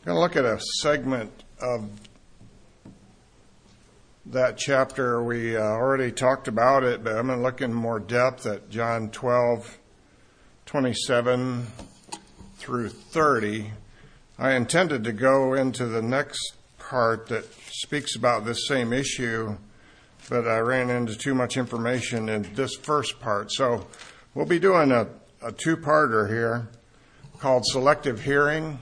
going to look at a segment of that chapter. We already talked about it, but I'm going to look in more depth at John 12:27 through 30. I intended to go into the next part that speaks about this same issue, but I ran into too much information in this first part. So we'll be doing a two-parter here called Selective Hearing.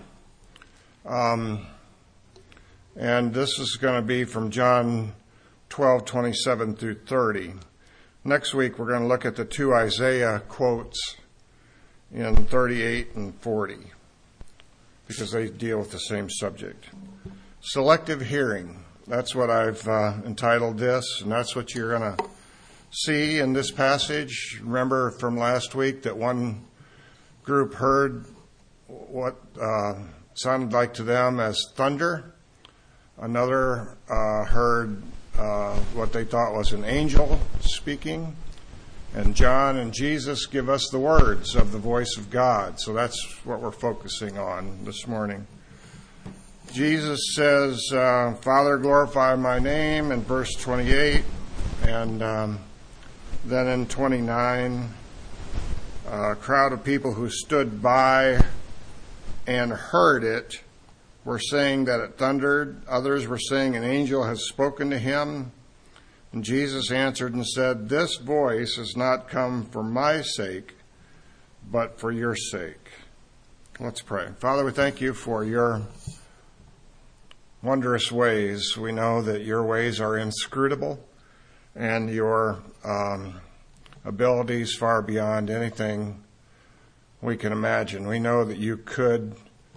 And this is going to be from John 12:27 through 30. Next week, we're going to look at the two Isaiah quotes in 38 and 40 because they deal with the same subject. Selective hearing. That's what I've entitled this, and that's what you're going to see in this passage. Remember from last week that one group heard what sounded like to them as thunder. Another heard what they thought was an angel speaking. And John and Jesus give us the words of the voice of God. So that's what we're focusing on this morning. Jesus says, Father, glorify my name in verse 28. And then in 29, a crowd of people who stood by and heard it were saying that it thundered. Others were saying an angel has spoken to him. And Jesus answered and said, this voice has not come for my sake, but for your sake. Let's pray. Father, we thank you for your wondrous ways. We know that your ways are inscrutable and your abilities far beyond anything we can imagine. We know that you could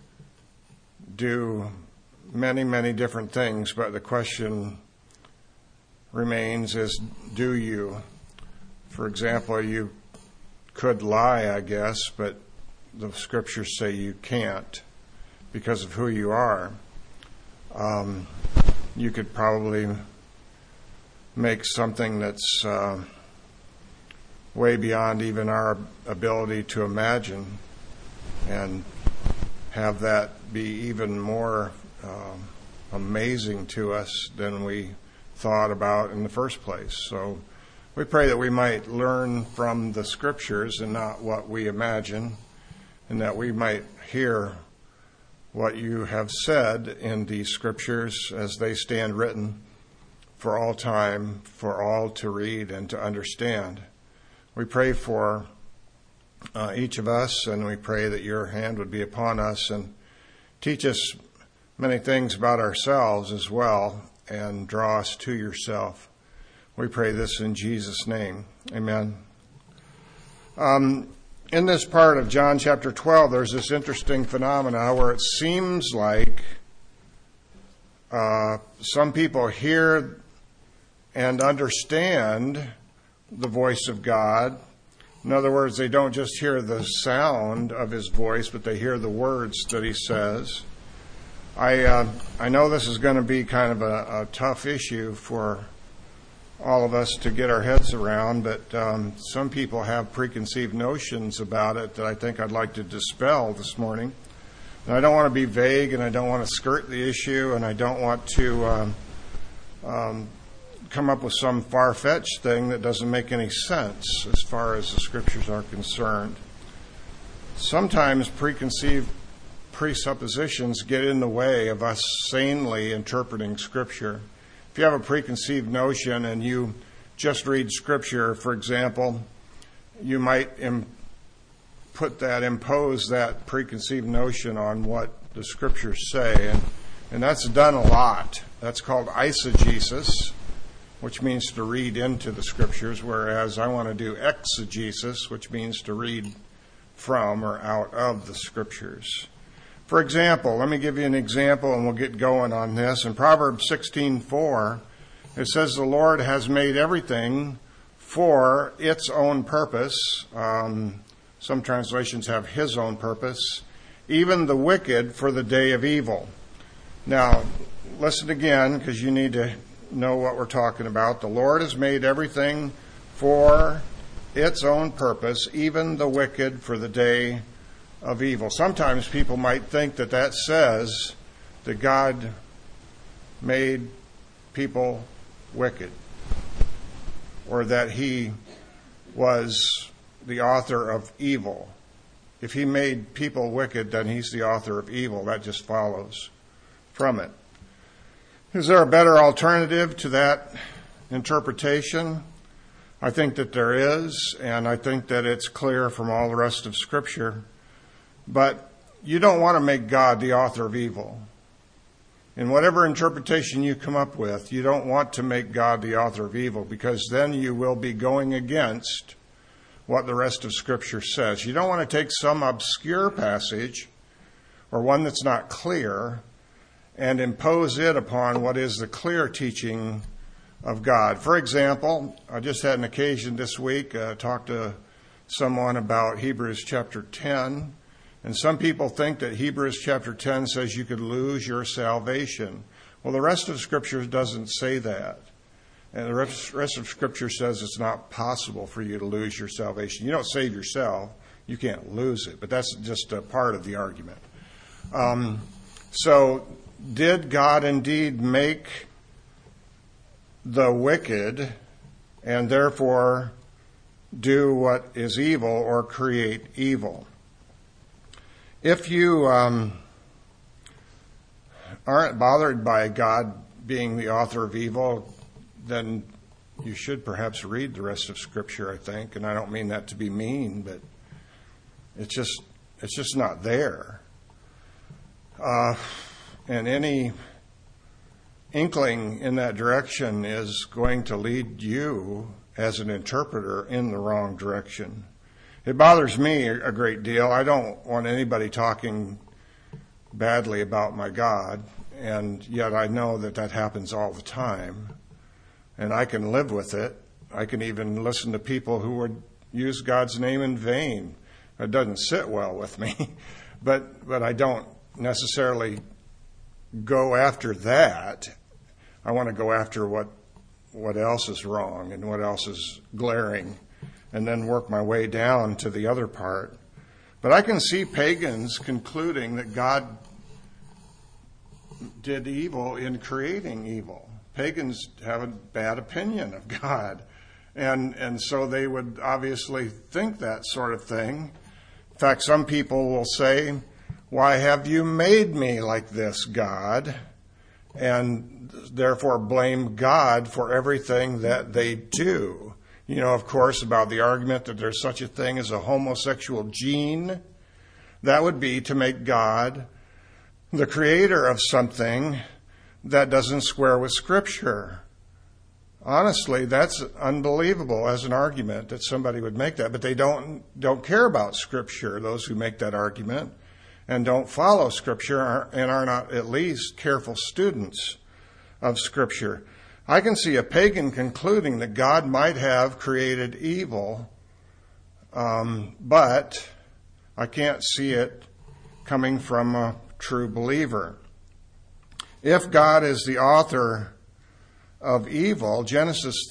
do many, many different things, but the question remains is, do you? For example, you could lie, I guess, but the scriptures say you can't because of who you are. You could probably make something that's way beyond even our ability to imagine and have that be even more amazing to us than we thought about in the first place. So we pray that we might learn from the scriptures and not what we imagine, and that we might hear what you have said in these scriptures as they stand written for all time, for all to read and to understand. We pray for each of us, and we pray that your hand would be upon us and teach us many things about ourselves as well and draw us to yourself. We pray this in Jesus' name. Amen. In this part of John chapter 12, there's this interesting phenomena where it seems like some people hear and understand the voice of God. In other words, they don't just hear the sound of his voice, but they hear the words that he says. I know this is going to be kind of a tough issue for all of us to get our heads around, but some people have preconceived notions about it that I think I'd like to dispel this morning. And I don't want to be vague, and I don't want to skirt the issue, and I don't want to come up with some far-fetched thing that doesn't make any sense as far as the scriptures are concerned. Sometimes preconceived presuppositions get in the way of us sanely interpreting scripture. If you have a preconceived notion and you just read scripture, for example, you might impose that preconceived notion on what the scriptures say, and that's done a lot. That's called eisegesis, which means to read into the scriptures, whereas I want to do exegesis, which means to read from or out of the scriptures. For example, let me give you an example and we'll get going on this. In Proverbs 16:4, it says, the Lord has made everything for its own purpose. Some translations have his own purpose, even the wicked for the day of evil. Now, listen again, because you need to know what we're talking about. The Lord has made everything for its own purpose, even the wicked for the day of evil. Sometimes people might think that says that God made people wicked, or that he was the author of evil. If he made people wicked, then he's the author of evil. That just follows from it. Is there a better alternative to that interpretation? I think that there is, and I think that it's clear from all the rest of Scripture. But you don't want to make God the author of evil. In whatever interpretation you come up with, you don't want to make God the author of evil, because then you will be going against what the rest of Scripture says. You don't want to take some obscure passage or one that's not clear and impose it upon what is the clear teaching of God. For example, I just had an occasion this week talk to someone about Hebrews chapter 10. And some people think that Hebrews chapter 10 says you could lose your salvation. Well, the rest of Scripture doesn't say that. And the rest of Scripture says it's not possible for you to lose your salvation. You don't save yourself. You can't lose it. But that's just a part of the argument. So, did God indeed make the wicked and therefore do what is evil or create evil? If you aren't bothered by God being the author of evil, then you should perhaps read the rest of Scripture, I think. And I don't mean that to be mean, but it's just not there. And any inkling in that direction is going to lead you as an interpreter in the wrong direction. It bothers me a great deal. I don't want anybody talking badly about my God, and yet I know that that happens all the time. And I can live with it. I can even listen to people who would use God's name in vain. It doesn't sit well with me. But I don't necessarily go after that. I want to go after what else is wrong and what else is glaring, and then work my way down to the other part. But I can see pagans concluding that God did evil in creating evil. Pagans have a bad opinion of God. And so they would obviously think that sort of thing. In fact, some people will say, "Why have you made me like this, God?" And therefore blame God for everything that they do. You know, of course, about the argument that there's such a thing as a homosexual gene. That would be to make God the creator of something that doesn't square with Scripture. Honestly, that's unbelievable as an argument that somebody would make that. But they don't care about Scripture, those who make that argument, and don't follow Scripture and are not at least careful students of Scripture. I can see a pagan concluding that God might have created evil, but I can't see it coming from a true believer. If God is the author of evil, Genesis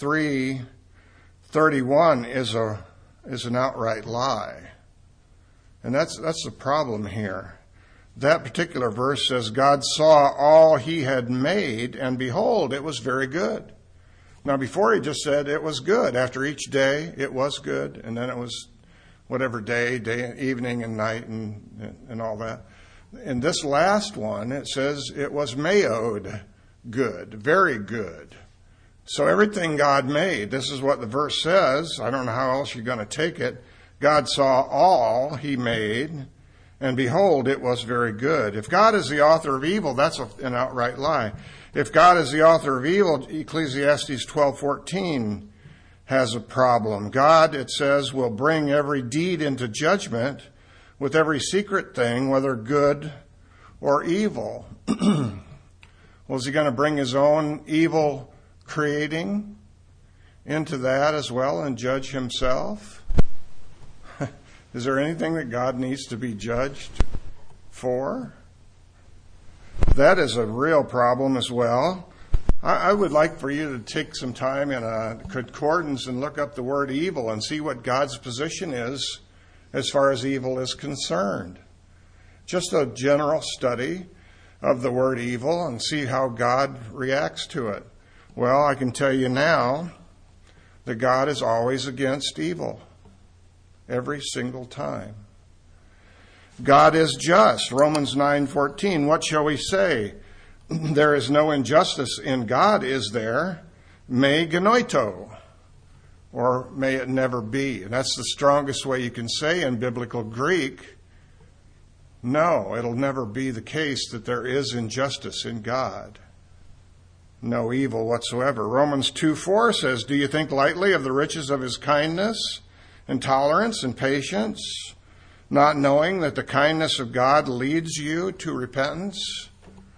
3:31 is an outright lie. And that's the problem here. That particular verse says, God saw all he had made, and behold, it was very good. Now, before he just said it was good. After each day, it was good. And then it was whatever day, evening and night and all that. In this last one, it says it was meod, good, very good. So everything God made, this is what the verse says. I don't know how else you're going to take it. God saw all he made, and behold, it was very good. If God is the author of evil, that's an outright lie. If God is the author of evil, Ecclesiastes 12:14 has a problem. God, it says, will bring every deed into judgment with every secret thing, whether good or evil. Well, is he going to bring his own evil creating into that as well and judge himself? Is there anything that God needs to be judged for? That is a real problem as well. I would like for you to take some time in a concordance and look up the word evil and see what God's position is as far as evil is concerned. Just a general study of the word evil and see how God reacts to it. Well, I can tell you now that God is always against evil. Every single time. God is just. Romans 9:14. What shall we say? There is no injustice in God, is there? Me genoito. Or may it never be. And that's the strongest way you can say in biblical Greek. No, it'll never be the case that there is injustice in God. No evil whatsoever. Romans 2:4 says, do you think lightly of the riches of his kindness and tolerance and patience, not knowing that the kindness of God leads you to repentance?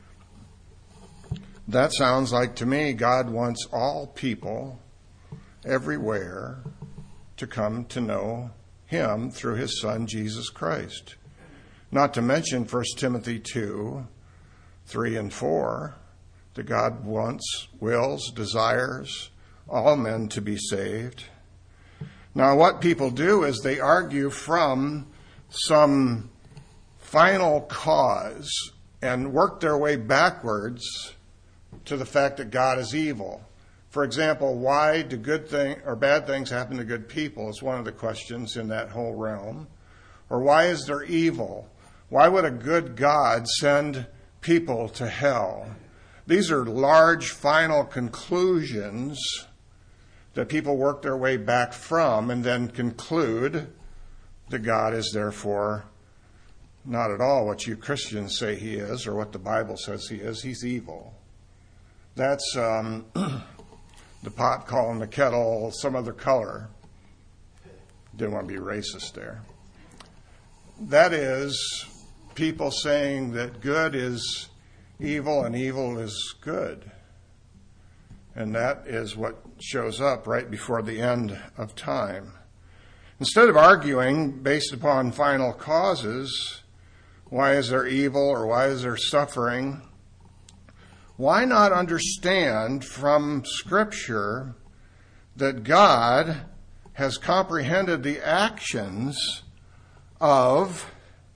That sounds like to me God wants all people everywhere to come to know him through his Son, Jesus Christ. Not to mention 1 Timothy 2:3 and 4, that God wants, wills, desires all men to be saved. Now, what people do is they argue from some final cause and work their way backwards to the fact that God is evil. For example, why do good things or bad things happen to good people is one of the questions in that whole realm. Or why is there evil? Why would a good God send people to hell? These are large final conclusions that people work their way back from and then conclude that God is therefore not at all what you Christians say he is or what the Bible says he is. He's evil. That's the pot calling the kettle some other color. Didn't want to be racist there. That is people saying that good is evil and evil is good. And that is what shows up right before the end of time. Instead of arguing based upon final causes, why is there evil or why is there suffering, why not understand from Scripture that God has comprehended the actions of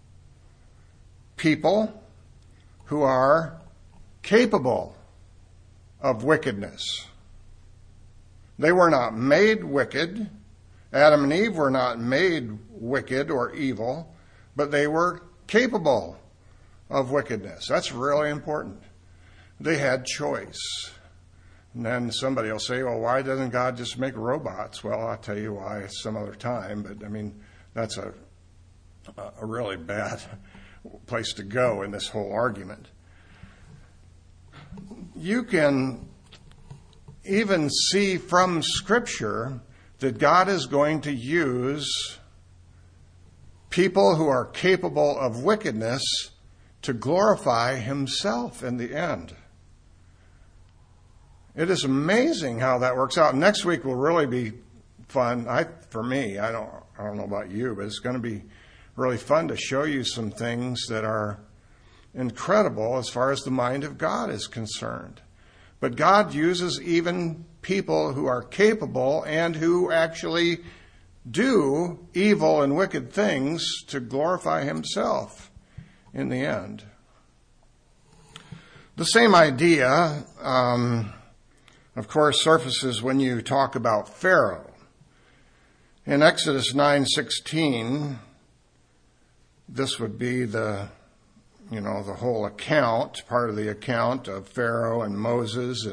people who are capable of wickedness. They were not made wicked. Adam and Eve were not made wicked or evil, but they were capable of wickedness. That's really important. They had choice. And then somebody will say, well, why doesn't God just make robots? Well, I'll tell you why some other time, but I mean, that's a really bad place to go in this whole argument. You can even see from Scripture that God is going to use people who are capable of wickedness to glorify himself in the end. It is amazing how that works out. Next week will really be fun. For me, I don't know about you, but it's going to be really fun to show you some things that are incredible as far as the mind of God is concerned. But God uses even people who are capable and who actually do evil and wicked things to glorify himself in the end. The same idea, of course, surfaces when you talk about Pharaoh. In Exodus 9:16, this would be the whole account, part of the account of Pharaoh and Moses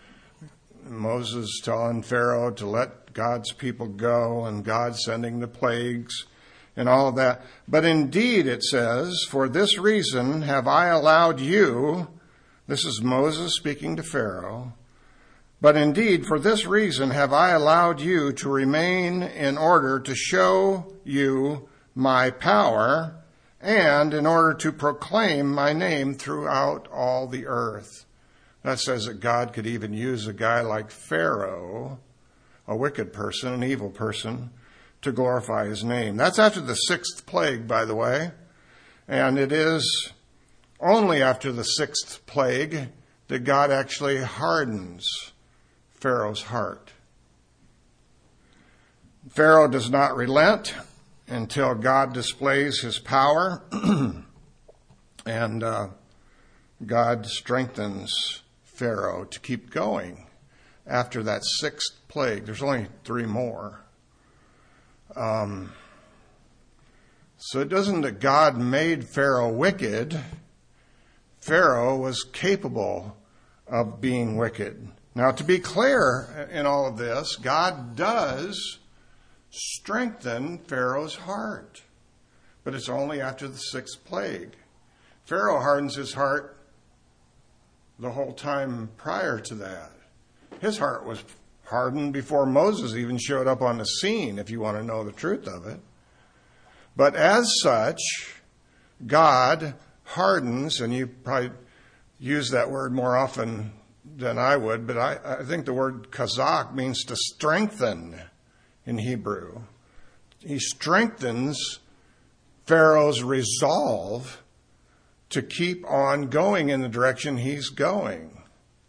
telling Pharaoh to let God's people go and God sending the plagues and all of that. But indeed, it says, for this reason have I allowed you, this is Moses speaking to Pharaoh, but indeed, for this reason have I allowed you to remain in order to show you my power and in order to proclaim my name throughout all the earth. That says that God could even use a guy like Pharaoh, a wicked person, an evil person, to glorify his name. That's after the 6th plague, by the way. And it is only after the 6th plague that God actually hardens Pharaoh's heart. Pharaoh does not relent until God displays his power. And God strengthens Pharaoh to keep going after that sixth plague. There's only 3 more. So it isn't that God made Pharaoh wicked. Pharaoh was capable of being wicked. Now, to be clear in all of this, God does strengthen Pharaoh's heart. But it's only after the 6th plague. Pharaoh hardens his heart the whole time prior to that. His heart was hardened before Moses even showed up on the scene, if you want to know the truth of it. But as such, God hardens, and you probably use that word more often than I would, but I think the word kazak means to strengthen in Hebrew. He strengthens Pharaoh's resolve to keep on going in the direction he's going.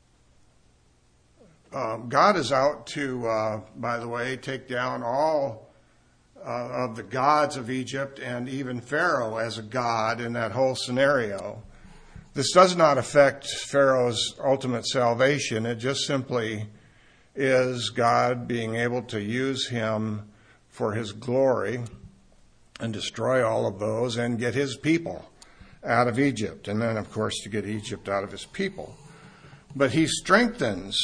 God is out to, by the way, take down all of the gods of Egypt and even Pharaoh as a god in that whole scenario. This does not affect Pharaoh's ultimate salvation. It just simply is God being able to use him for his glory and destroy all of those and get his people out of Egypt. And then, of course, to get Egypt out of his people. But he strengthens.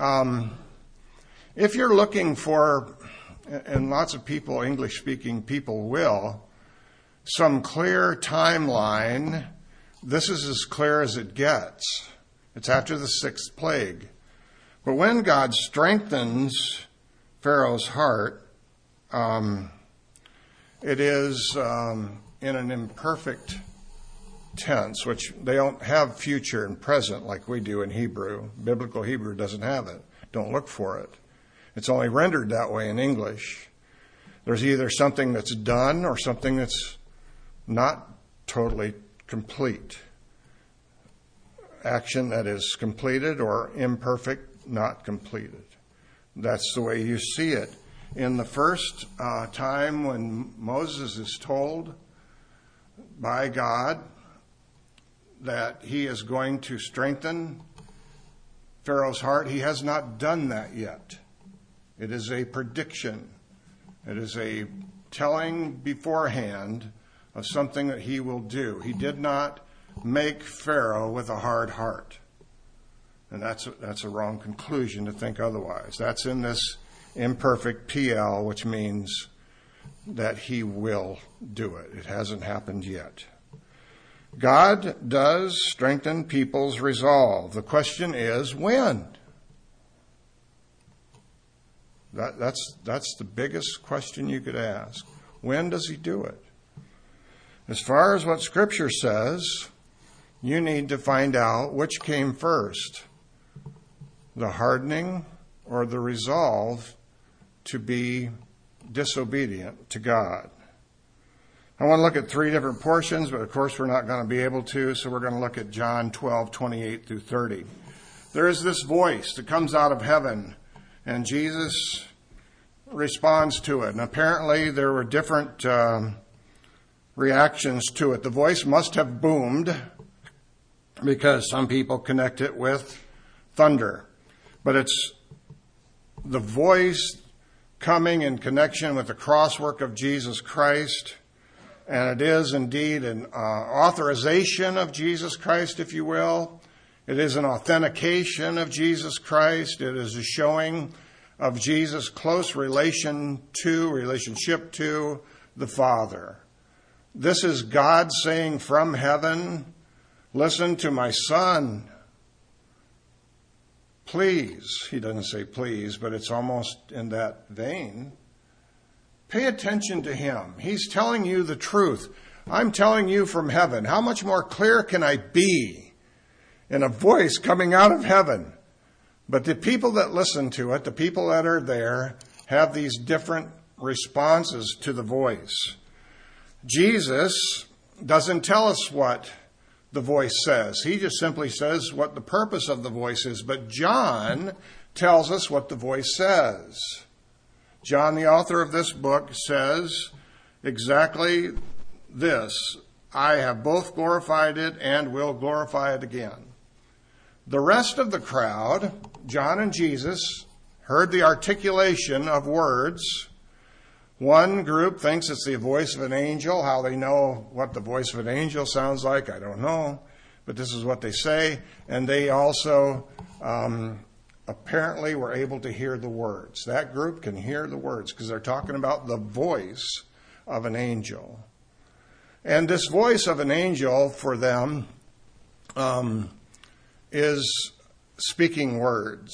If you're looking for, and lots of people, English-speaking people will, some clear timeline, this is as clear as it gets. It's after the 6th plague. But when God strengthens Pharaoh's heart, it is in an imperfect tense, which they don't have future and present like we do in Hebrew. Biblical Hebrew doesn't have it. Don't look for it. It's only rendered that way in English. There's either something that's done or something that's not totally complete. Action that is completed or imperfect, not completed. That's the way you see it. In the first time when Moses is told by God that he is going to strengthen Pharaoh's heart, he has not done that yet. It is a prediction. It is a telling beforehand of something that he will do. He did not make Pharaoh with a hard heart. And that's a wrong conclusion to think otherwise. That's in this imperfect PL, which means that he will do it. It hasn't happened yet. God does strengthen people's resolve. The question is, when? That's the biggest question you could ask. When does he do it? As far as what Scripture says, you need to find out which came first, the hardening or the resolve to be disobedient to God. I want to look at 3 different portions, but of course we're not going to be able to, so we're going to look at John 12:28 through 30. There is this voice that comes out of heaven, and Jesus responds to it. And apparently there were different reactions to it. The voice must have boomed because some people connect it with thunder. But it's the voice coming in connection with the crosswork of Jesus Christ. And it is indeed an authorization of Jesus Christ, if you will. It is an authentication of Jesus Christ. It is a showing of Jesus' close relationship to the Father. This is God saying from heaven, listen to my Son. Please, he doesn't say please, but it's almost in that vein. Pay attention to him. He's telling you the truth. I'm telling you from heaven. How much more clear can I be in a voice coming out of heaven? But the people that listen to it, the people that are there, have these different responses to the voice. Jesus doesn't tell us what the voice says. He just simply says what the purpose of the voice is. But John tells us what the voice says. John, the author of this book, says exactly this. I have both glorified it and will glorify it again. The rest of the crowd, John and Jesus, heard the articulation of words. One group thinks it's the voice of an angel. How they know what the voice of an angel sounds like, I don't know. But this is what they say. And they also apparently were able to hear the words. That group can hear the words because they're talking about the voice of an angel. And this voice of an angel for them is speaking words.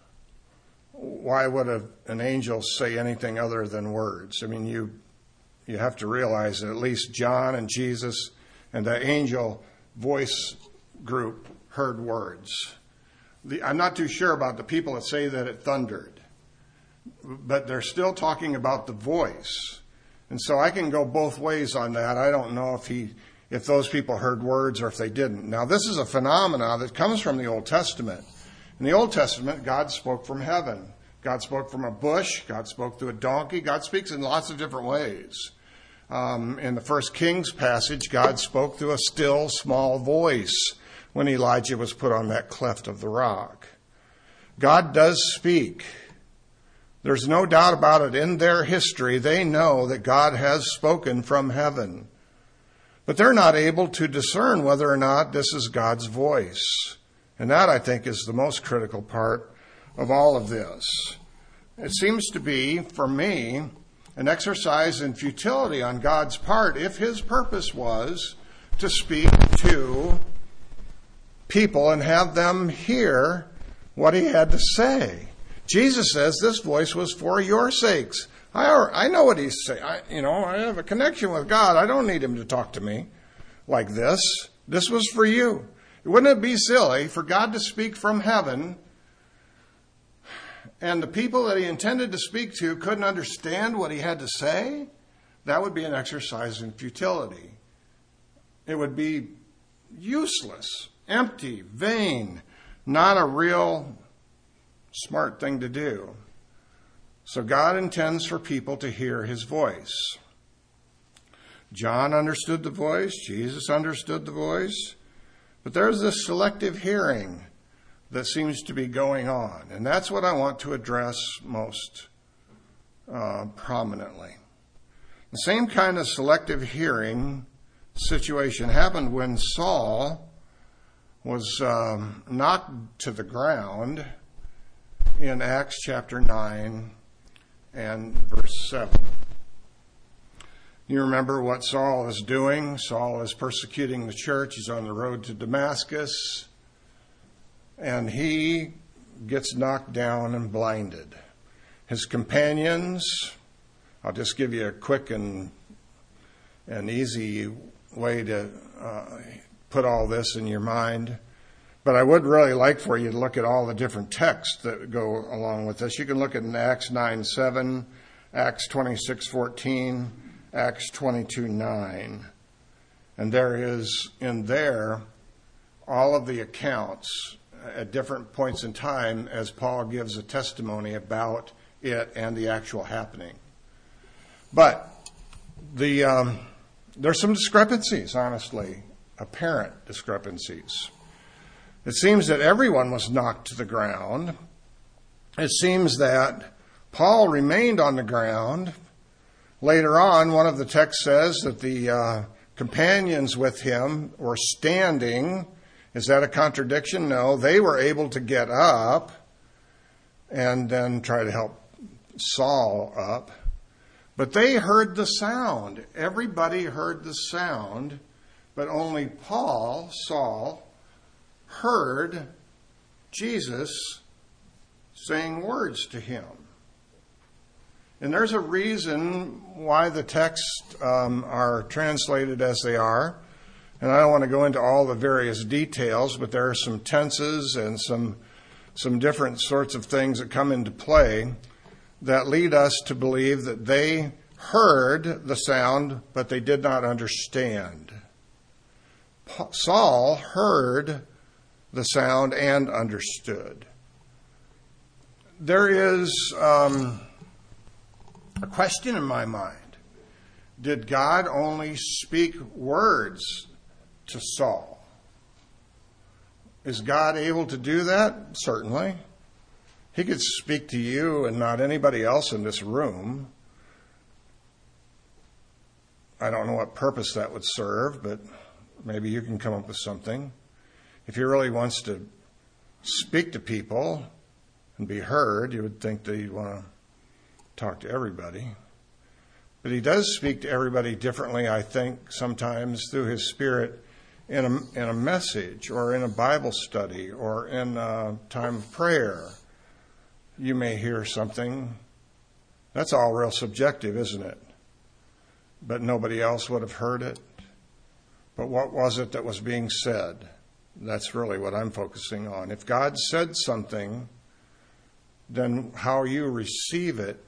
Why would an angel say anything other than words? I mean, you have to realize that at least John and Jesus and the angel voice group heard words. I'm not too sure about the people that say that it thundered, but they're still talking about the voice. And so I can go both ways on that. I don't know if those people heard words or if they didn't. Now, this is a phenomenon that comes from the Old Testament. In the Old Testament, God spoke from heaven. God spoke from a bush. God spoke through a donkey. God speaks in lots of different ways. In the First Kings passage, God spoke through a still, small voice when Elijah was put on that cleft of the rock. God does speak. There's no doubt about it. In their history, they know that God has spoken from heaven. But they're not able to discern whether or not this is God's voice. And that, I think, is the most critical part of all of this. It seems to be, for me, an exercise in futility on God's part if his purpose was to speak to people and have them hear what he had to say. Jesus says this voice was for your sakes. I know what he's saying. I have a connection with God. I don't need him to talk to me like this. This was for you. Wouldn't it be silly for God to speak from heaven and the people that he intended to speak to couldn't understand what he had to say? That would be an exercise in futility. It would be useless, empty, vain, not a real smart thing to do. So God intends for people to hear his voice. John understood the voice. Jesus understood the voice. But there's this selective hearing that seems to be going on. And that's what I want to address most prominently. The same kind of selective hearing situation happened when Saul was knocked to the ground in Acts chapter 9 and verse 7. You remember what Saul is doing. Saul is persecuting the church. He's on the road to Damascus. And he gets knocked down and blinded. His companions, I'll just give you a quick and easy way to put all this in your mind. But I would really like for you to look at all the different texts that go along with this. You can look at Acts 9:7, Acts 26:14, Acts 22:9. And there is in there all of the accounts at different points in time as Paul gives a testimony about it and the actual happening. But there's some discrepancies, honestly, apparent discrepancies. It seems that everyone was knocked to the ground. It seems that Paul remained on the ground. Later on, one of the texts says that the companions with him were standing. Is that a contradiction? No. They were able to get up and then try to help Saul up. But they heard the sound. Everybody heard the sound, but only Saul, heard Jesus saying words to him. And there's a reason why the texts are translated as they are. And I don't want to go into all the various details, but there are some tenses and some different sorts of things that come into play that lead us to believe that they heard the sound, but they did not understand. Saul heard the sound and understood. There is a question in my mind. Did God only speak words to Saul? Is God able to do that? Certainly. He could speak to you and not anybody else in this room. I don't know what purpose that would serve, but maybe you can come up with something. If he really wants to speak to people and be heard, you would think that he'd want to talk to everybody. But he does speak to everybody differently, I think, sometimes through his Spirit in a message or in a Bible study or in a time of prayer. You may hear something. That's all real subjective, isn't it? But nobody else would have heard it. But what was it that was being said? That's really what I'm focusing on. If God said something, then how you receive it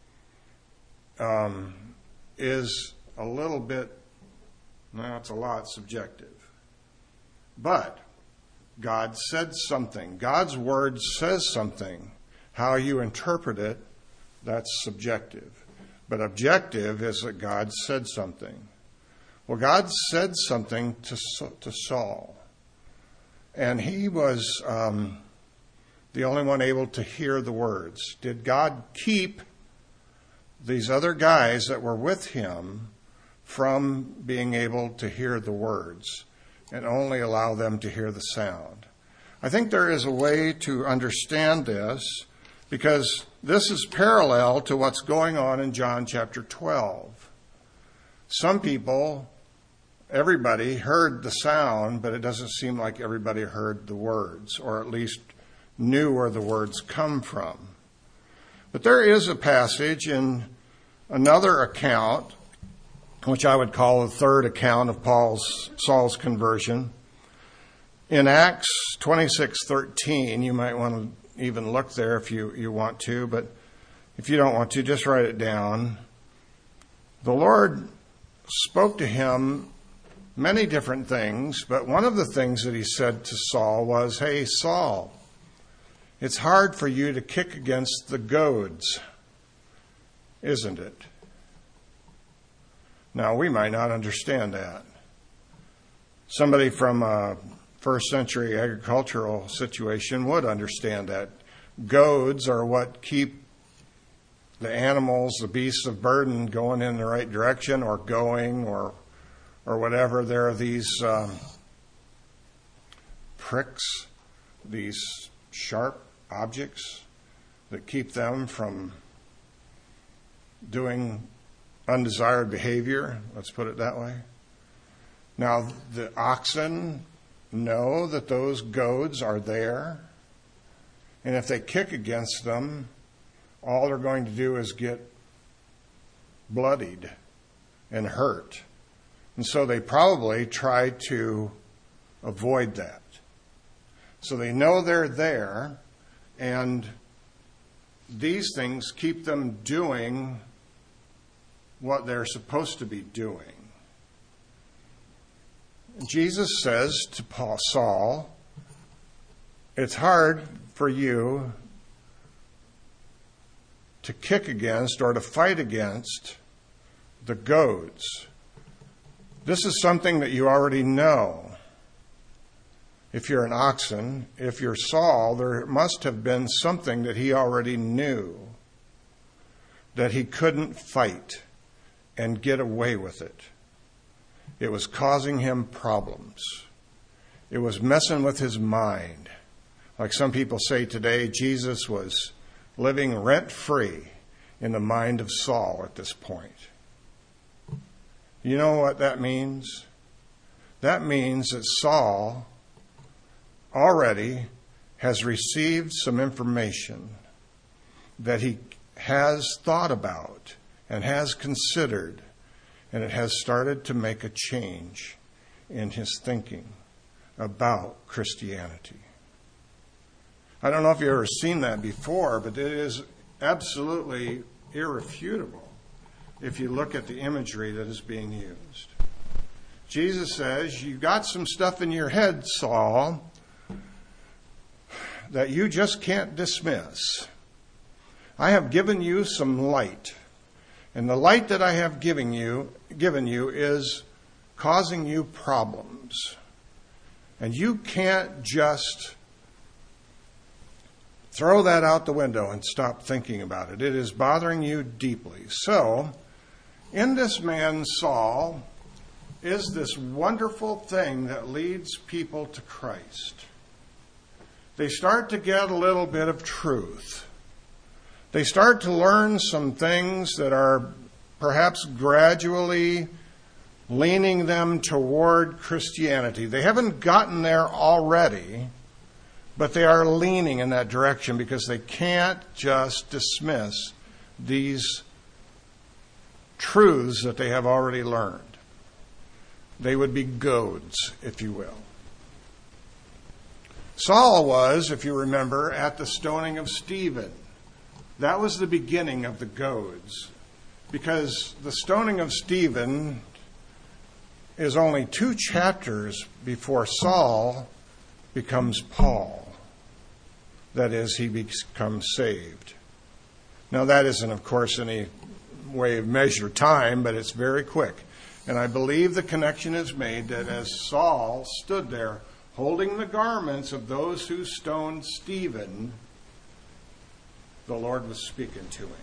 is a little bit, no, it's a lot subjective. But God said something. God's word says something. How you interpret it, that's subjective. But objective is that God said something. Well, God said something to Saul. And he was the only one able to hear the words. Did God keep these other guys that were with him from being able to hear the words and only allow them to hear the sound? I think there is a way to understand this, because this is parallel to what's going on in John chapter 12. Some people, everybody heard the sound, but it doesn't seem like everybody heard the words, or at least knew where the words come from. But there is a passage in another account, which I would call the third account of Saul's conversion. In Acts 26:13, you might want to even look there if you want to, but if you don't want to, just write it down. The Lord spoke to him many different things, but one of the things that he said to Saul was, "Hey, Saul, it's hard for you to kick against the goads, isn't it?" Now, we might not understand that. Somebody from a first century agricultural situation would understand that. Goads are what keep the animals, the beasts of burden, going in the right direction or going or whatever. There are these pricks, these sharp objects that keep them from doing undesired behavior. Let's put it that way. Now, the oxen know that those goads are there, and if they kick against them, all they're going to do is get bloodied and hurt. And so they probably try to avoid that. So they know they're there, and these things keep them doing what they're supposed to be doing. Jesus says to Saul, it's hard for you to kick against or to fight against the goads. This is something that you already know. If you're an oxen, if you're Saul, there must have been something that he already knew, that he couldn't fight and get away with it. It was causing him problems. It was messing with his mind. Like some people say today, Jesus was living rent-free in the mind of Saul at this point. You know what that means? That means that Saul already has received some information that he has thought about and has considered, and it has started to make a change in his thinking about Christianity. I don't know if you've ever seen that before, but it is absolutely irrefutable if you look at the imagery that is being used. Jesus says, you've got some stuff in your head, Saul, that you just can't dismiss. I have given you some light. And the light that I have given you is causing you problems. And you can't just throw that out the window and stop thinking about it. It is bothering you deeply. So, in this man Saul is this wonderful thing that leads people to Christ. They start to get a little bit of truth. They start to learn some things that are perhaps gradually leaning them toward Christianity. They haven't gotten there already, but they are leaning in that direction because they can't just dismiss these truths that they have already learned. They would be goads, if you will. Saul was, if you remember, at the stoning of Stephen. That was the beginning of the goads, because the stoning of Stephen is only 2 chapters before Saul becomes Paul. That is, he becomes saved. Now, that isn't, of course, any way of measure time, but it's very quick. And I believe the connection is made that as Saul stood there holding the garments of those who stoned Stephen, the Lord was speaking to him.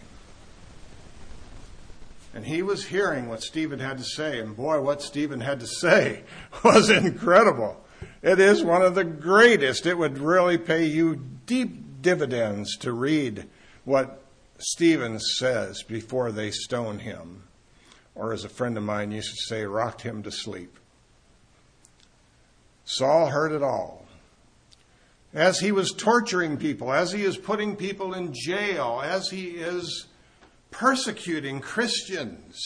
And he was hearing what Stephen had to say. And boy, what Stephen had to say was incredible. It is one of the greatest. It would really pay you deep dividends to read what Stephen says before they stone him. Or as a friend of mine used to say, rocked him to sleep. Saul heard it all. As he was torturing people, as he is putting people in jail, as he is persecuting Christians,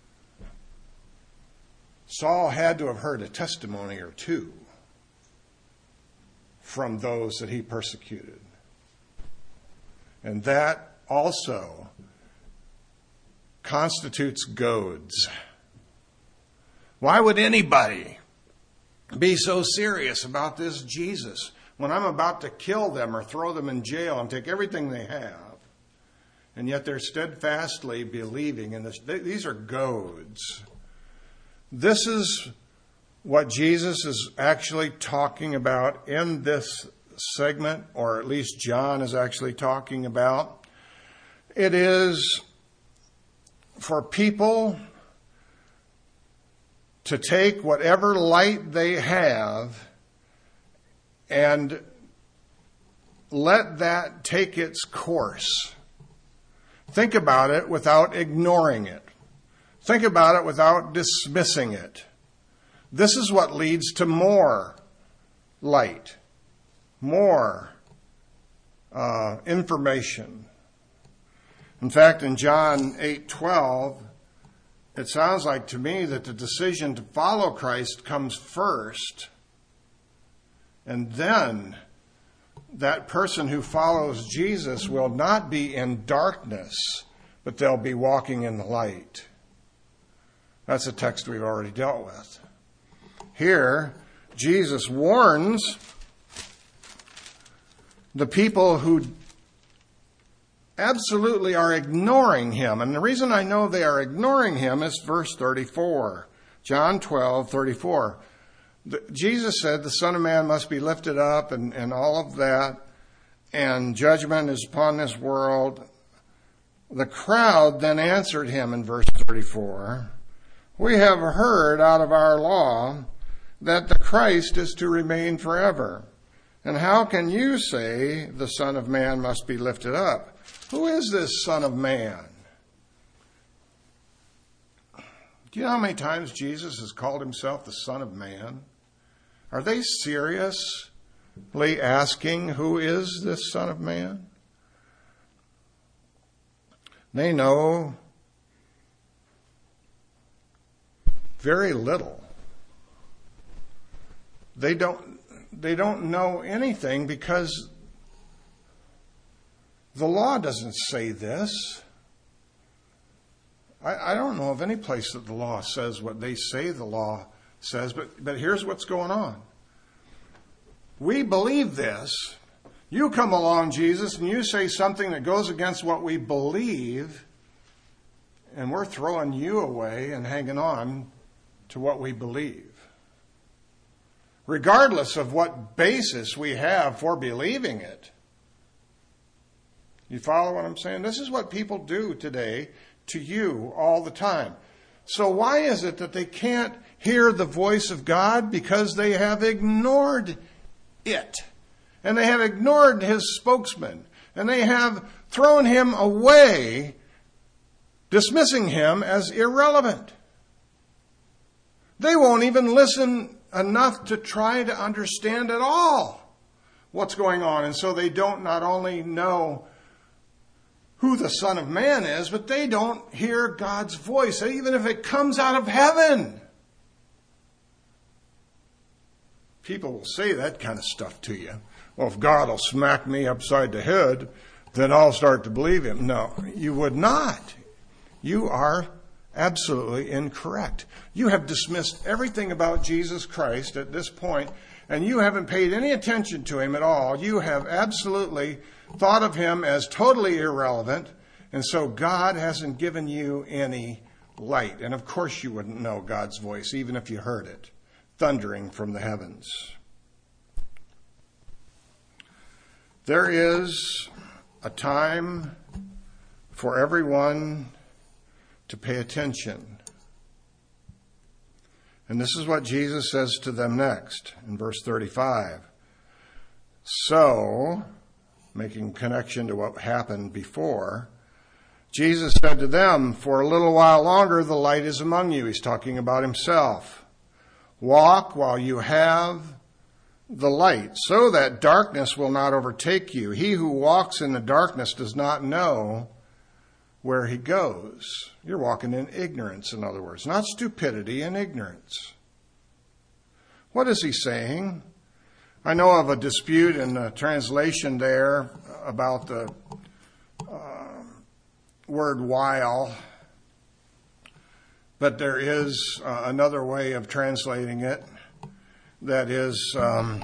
Saul had to have heard a testimony or two from those that he persecuted. And that also constitutes goads. Why would anybody be so serious about this Jesus when I'm about to kill them or throw them in jail and take everything they have? And yet they're steadfastly believing in this. These are goads. This is what Jesus is actually talking about in this segment, or at least John is actually talking about. It is for people to take whatever light they have and let that take its course. Think about it without ignoring it. Think about it without dismissing it. This is what leads to more light, more information. In fact, in John 8:12, it sounds like to me that the decision to follow Christ comes first, and then that person who follows Jesus will not be in darkness, but they'll be walking in the light. That's a text we've already dealt with. Here, Jesus warns the people who absolutely are ignoring him. And the reason I know they are ignoring him is verse 34. John 12:34. Jesus said the Son of Man must be lifted up and all of that, and judgment is upon this world. The crowd then answered him in verse 34, "We have heard out of our law that the Christ is to remain forever. And how can you say the Son of Man must be lifted up? Who is this Son of Man?" Do you know how many times Jesus has called himself the Son of Man? Are they seriously asking, who is this Son of Man? They know very little. They don't know anything because the law doesn't say this. I don't know of any place that the law says what they say the law says, but here's what's going on. We believe this. You come along, Jesus, and you say something that goes against what we believe, And we're throwing you away and hanging on to what we believe. Regardless of what basis we have for believing it. You follow what I'm saying? This is what people do today to you all the time. So why is it that they can't hear the voice of God? Because they have ignored it. And they have ignored his spokesman. And they have thrown him away, dismissing him as irrelevant. They won't even listen enough to try to understand at all what's going on. And so they don't not only know who the Son of Man is, but they don't hear God's voice, even if it comes out of heaven. People will say that kind of stuff to you. Well, if God will smack me upside the head, then I'll start to believe him. No, you would not. You are absolutely incorrect. You have dismissed everything about Jesus Christ at this point, and you haven't paid any attention to him at all. You have absolutely thought of him as totally irrelevant, and so God hasn't given you any light. And of course you wouldn't know God's voice, even if you heard it, thundering from the heavens. There is a time for everyone to pay attention. And this is what Jesus says to them next in verse 35. So, making connection to what happened before, Jesus said to them, for a little while longer the light is among you. He's talking about himself. Walk while you have the light, so that darkness will not overtake you. He who walks in the darkness does not know where he goes. You're walking in ignorance, in other words. Not stupidity, and ignorance. What is he saying? I know of a dispute in the translation there about the word while, but there is another way of translating it that is,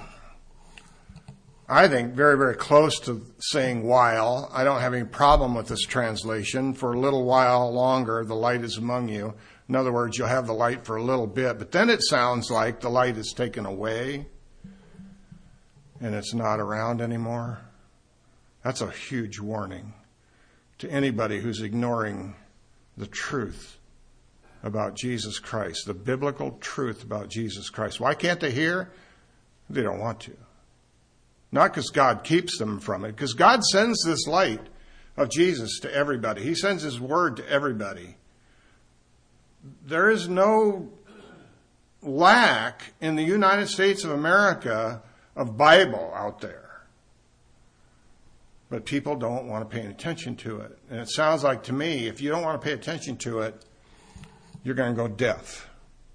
I think, very, very close to saying while. I don't have any problem with this translation. For a little while longer, the light is among you. In other words, you'll have the light for a little bit, but then it sounds like the light is taken away and it's not around anymore. That's a huge warning to anybody who's ignoring the truth about Jesus Christ, the biblical truth about Jesus Christ. Why can't they hear? They don't want to. Not because God keeps them from it, because God sends this light of Jesus to everybody. He sends his word to everybody. There is no lack in the United States of America of Bible out there. But people don't want to pay attention to it. And it sounds like to me, if you don't want to pay attention to it, you're going to go deaf.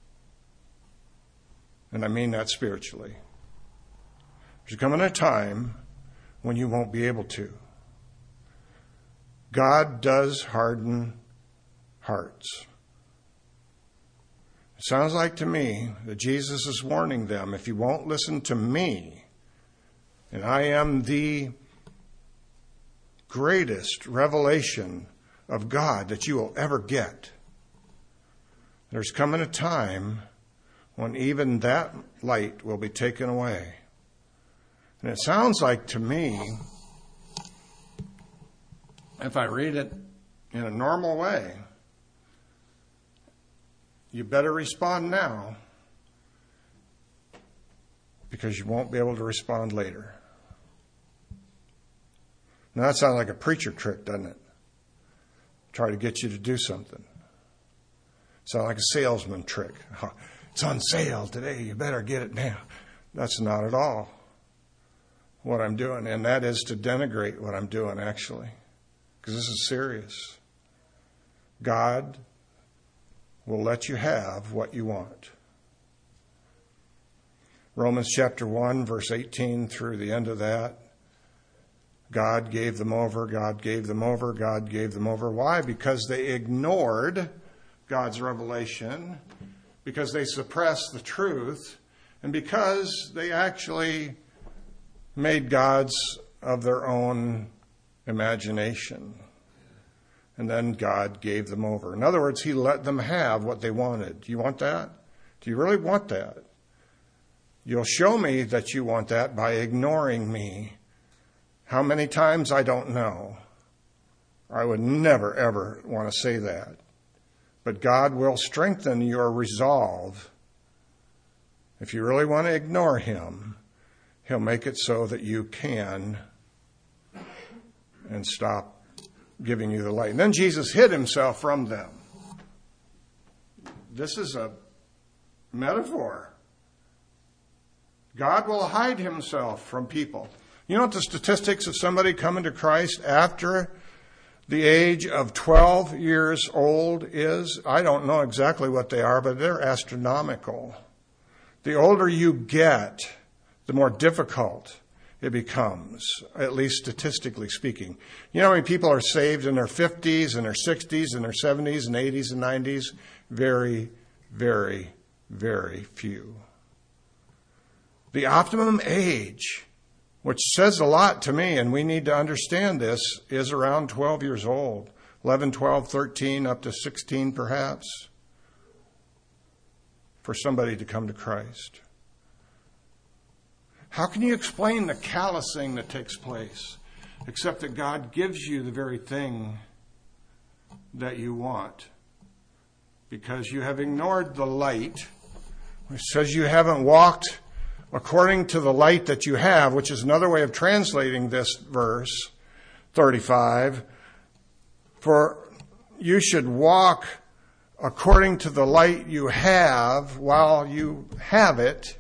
And I mean that spiritually. There's coming a time when you won't be able to. God does harden hearts. It sounds like to me that Jesus is warning them, if you won't listen to me, and I am the greatest revelation of God that you will ever get, there's coming a time when even that light will be taken away. And it sounds like to me, if I read it in a normal way, you better respond now, because you won't be able to respond later. Now that sounds like a preacher trick, doesn't it? Try to get you to do something. Sound like a salesman trick. It's on sale today, you better get it now. That's not at all what I'm doing, and that is to denigrate what I'm doing, actually, because this is serious. God will let you have what you want. Romans chapter 1, verse 18 through the end of that. God gave them over, God gave them over, God gave them over. Why? Because they ignored God's revelation, because they suppressed the truth, and because they actually made gods of their own imagination. And then God gave them over. In other words, he let them have what they wanted. Do you want that? Do you really want that? You'll show me that you want that by ignoring me. How many times, I don't know. I would never, ever want to say that. But God will strengthen your resolve. If you really want to ignore him, he'll make it so that you can and stop giving you the light. And then Jesus hid himself from them. This is a metaphor. God will hide himself from people. You know what the statistics of somebody coming to Christ after the age of 12 years old is? I don't know exactly what they are, but they're astronomical. The older you get, the more difficult it becomes, at least statistically speaking. You know how many people are saved in their 50s and their 60s and their 70s and 80s and 90s? Very, very, very few. The optimum age, which says a lot to me, and we need to understand this, is around 12 years old. 11, 12, 13, up to 16 perhaps, for somebody to come to Christ. How can you explain the callousing that takes place, except that God gives you the very thing that you want? Because you have ignored the light, which says you haven't walked according to the light that you have, which is another way of translating this verse, 35. For you should walk according to the light you have while you have it.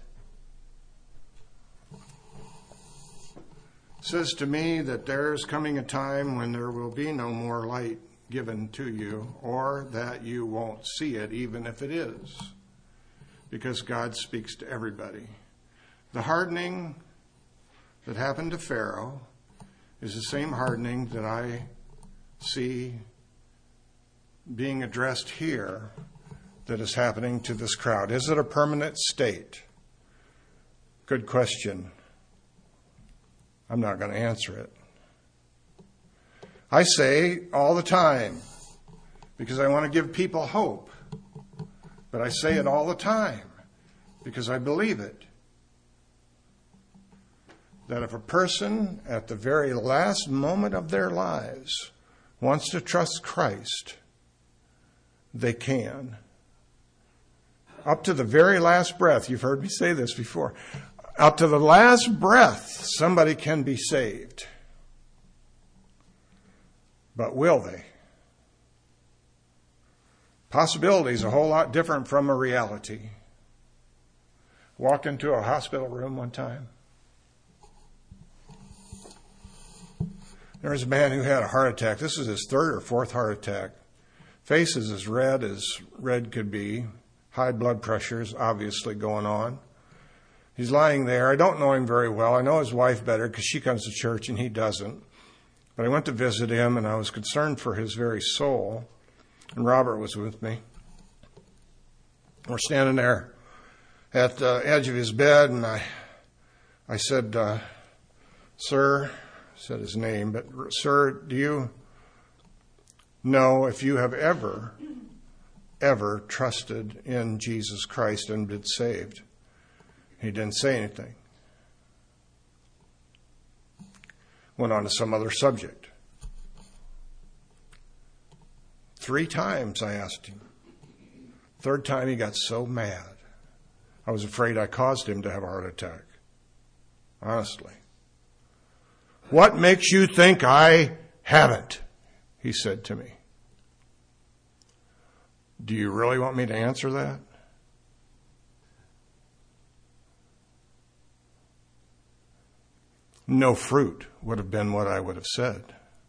It says to me that there's coming a time when there will be no more light given to you, or that you won't see it, even if it is, because God speaks to everybody. The hardening that happened to Pharaoh is the same hardening that I see being addressed here that is happening to this crowd. Is it a permanent state? Good question. I'm not going to answer it. I say all the time, because I want to give people hope, but I say it all the time because I believe it, that if a person at the very last moment of their lives wants to trust Christ, they can. Up to the very last breath, you've heard me say this before, up to the last breath, somebody can be saved. But will they? Possibility is a whole lot different from a reality. Walked into a hospital room one time. There was a man who had a heart attack. This is his third or fourth heart attack. Face is as red could be. High blood pressure is obviously going on. He's lying there. I don't know him very well. I know his wife better because she comes to church and he doesn't. But I went to visit him and I was concerned for his very soul. And Robert was with me. We're standing there at the edge of his bed and I said, Sir, said his name, but sir, do you know if you have ever trusted in Jesus Christ and been saved? He didn't say anything. Went on to some other subject. 3 times I asked him. 3rd time he got so mad. I was afraid I caused him to have a heart attack. Honestly. What makes you think I haven't? He said to me. Do you really want me to answer that? No fruit would have been what I would have said.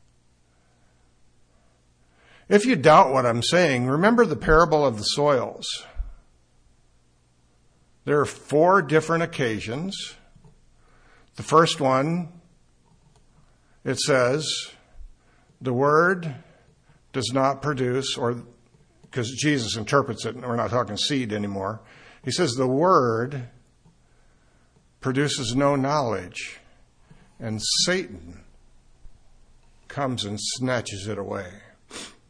If you doubt what I'm saying, remember the parable of the soils. There are 4 different occasions. The first one, it says, the word does not produce, or because Jesus interprets it, and we're not talking seed anymore. He says the word produces no knowledge. And Satan comes and snatches it away.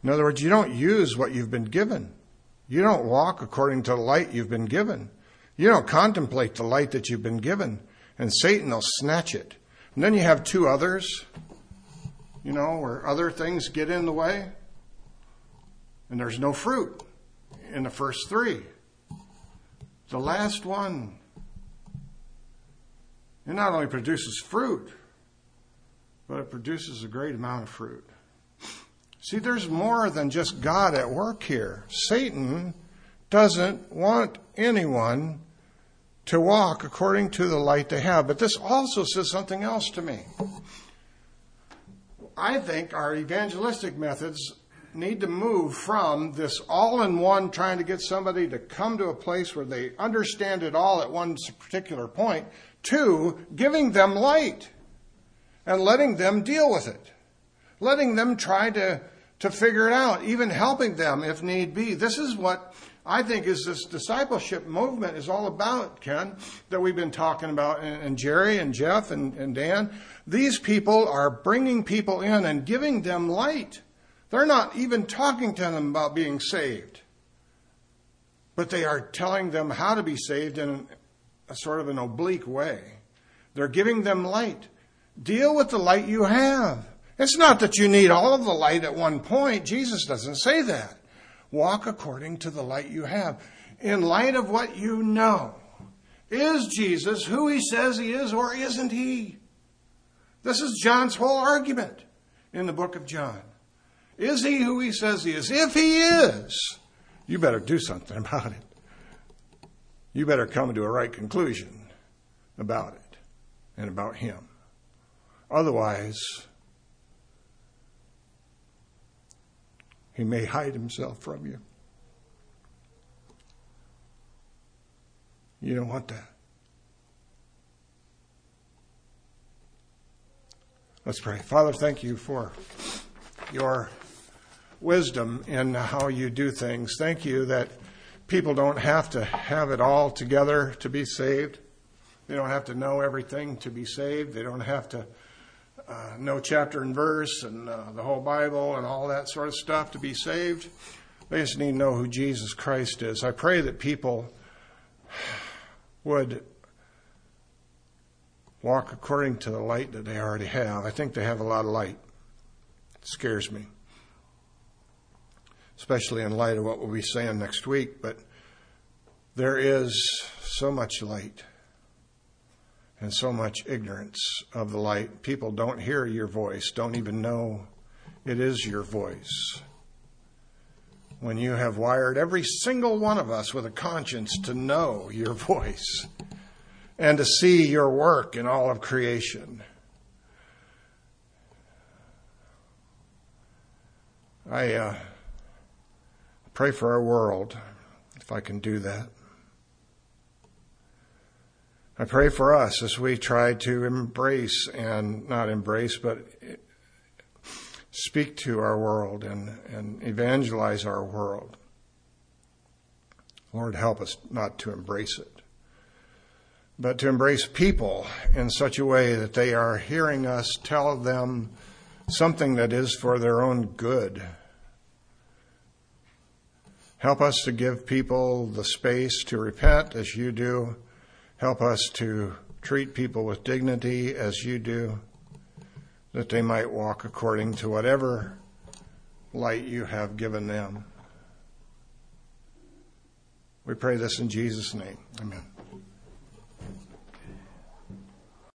In other words, you don't use what you've been given. You don't walk according to the light you've been given. You don't contemplate the light that you've been given, and Satan will snatch it. And then you have two others, where other things get in the way, and there's no fruit in the first three. The last one, it not only produces fruit, but it produces a great amount of fruit. See, there's more than just God at work here. Satan doesn't want anyone to walk according to the light they have. But this also says something else to me. I think our evangelistic methods need to move from this all-in-one trying to get somebody to come to a place where they understand it all at one particular point to giving them light and letting them deal with it. Letting them try to figure it out, even helping them if need be. This is what I think is this discipleship movement is all about, Ken, that we've been talking about, and Jerry and Jeff and Dan. These people are bringing people in and giving them light. They're not even talking to them about being saved, but they are telling them how to be saved in a sort of an oblique way. They're giving them light. Deal with the light you have. It's not that you need all of the light at one point. Jesus doesn't say that. Walk according to the light you have. In light of what you know. Is Jesus who he says he is, or isn't he? This is John's whole argument in the book of John. Is he who he says he is? If he is, you better do something about it. You better come to a right conclusion about it and about him. Otherwise, he may hide himself from you. You don't want that. Let's pray. Father, thank you for your wisdom in how you do things. Thank you that people don't have to have it all together to be saved. They don't have to know everything to be saved. They don't have to know chapter and verse and the whole Bible and all that sort of stuff to be saved. They just need to know who Jesus Christ is. I pray that people would walk according to the light that they already have. I think they have a lot of light. It scares me, especially in light of what we'll be saying next week. But there is so much light and so much ignorance of the light. People don't hear your voice, don't even know it is your voice. When you have wired every single one of us with a conscience to know your voice and to see your work in all of creation. I pray for our world, if I can do that. I pray for us as we try to embrace and not embrace, but speak to our world and evangelize our world. Lord, help us not to embrace it, but to embrace people in such a way that they are hearing us tell them something that is for their own good. Help us to give people the space to repent as you do. Help us to treat people with dignity as you do, that they might walk according to whatever light you have given them. We pray this in Jesus' name. Amen.